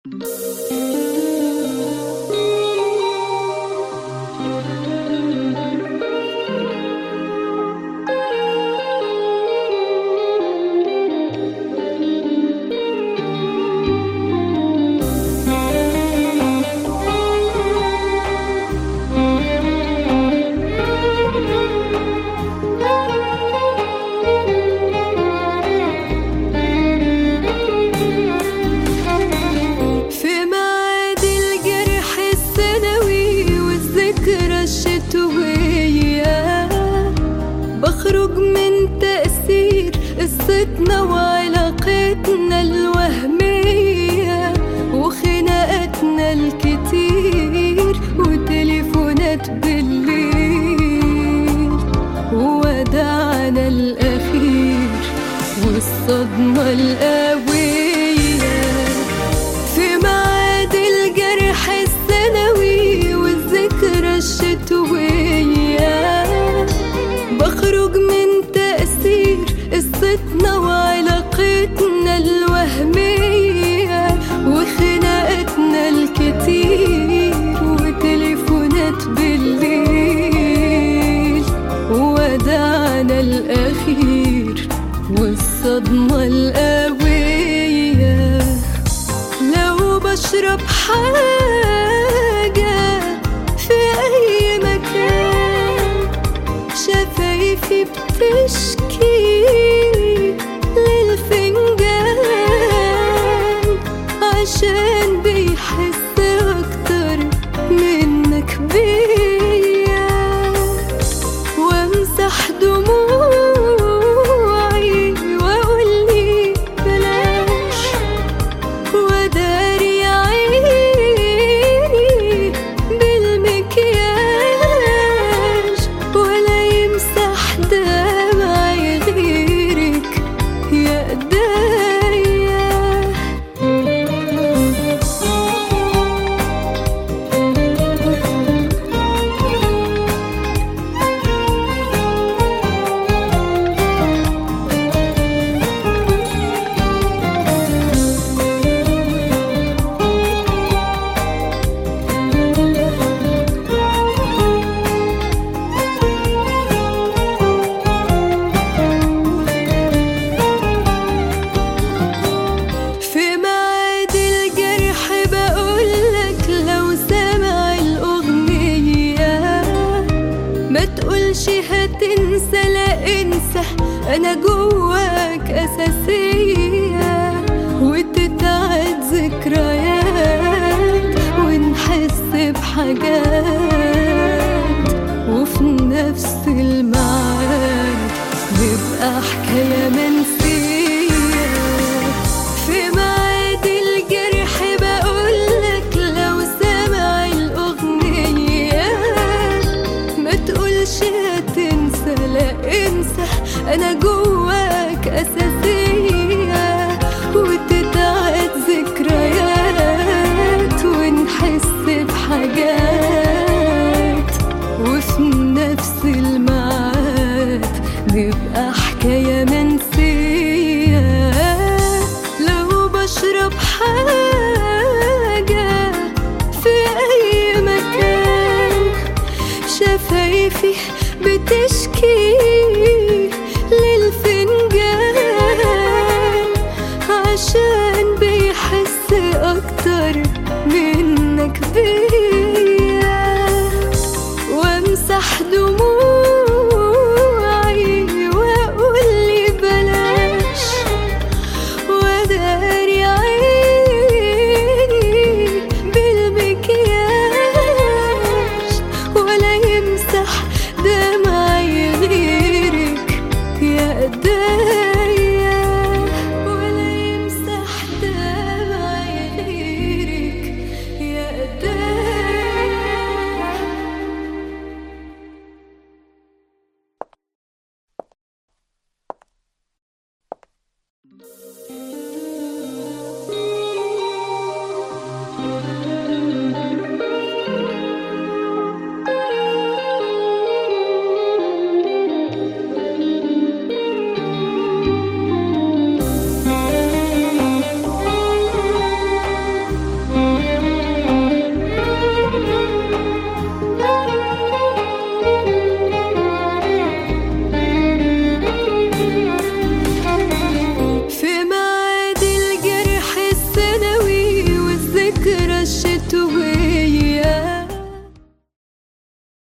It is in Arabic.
بخرج من تأثير قصتنا وعلاقتنا الوهمية وخناقاتنا الكتير وتليفونات بالليل وودعنا الأخير والصدمة القوية في ميعاد الجرح السنوي والذكرى الشتوية. بخرج من تأثير قصتنا وعلاقتنا الوهمية وخناقاتنا الكتير وتليفونات بالليل وودعنا الأخير والصدمة القوية. لو بشرب حاجة في أي مكان شفايفي بتشكي للفنجان عشان بيحس أكتر منك بيا وامسح دموعي وأقولي بلاش وداري عيني بالمكياج ولا يمسح دمعي غيرك يا ايديا. في ميعاد الجرح بقولك لو سامع الأغنية ما تقولش هتنسى، لا انسى أنا جواك